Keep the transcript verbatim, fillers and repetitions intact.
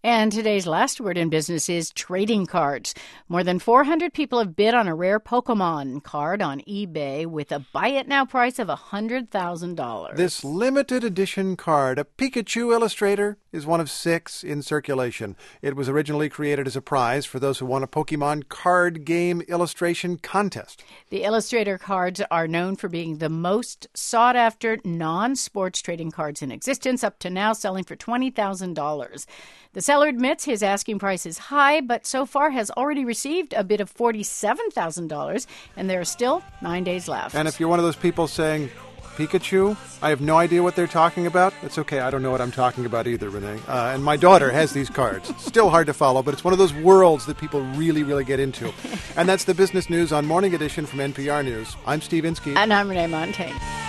And today's last word in business is trading cards. More than four hundred people have bid on a rare Pokemon card on eBay with a buy-it-now price of one hundred thousand dollars. This limited edition card, a Pikachu illustrator, is one of six in circulation. It was originally created as a prize for those who won a Pokemon card game illustration contest. The illustrator cards are known for being the most sought-after non-sports trading cards in existence, up to now selling for twenty thousand dollars. The seller admits his asking price is high, but so far has already received a bid of forty-seven thousand dollars, and there are still nine days left. And if you're one of those people saying, Pikachu, I have no idea what they're talking about, it's okay. I don't know what I'm talking about either, Renee. Uh, and my daughter has these cards. Still hard to follow, but it's one of those worlds that people really, really get into. And that's the business news on Morning Edition from N P R News. I'm Steve Inskeep. And I'm Renee Montaigne.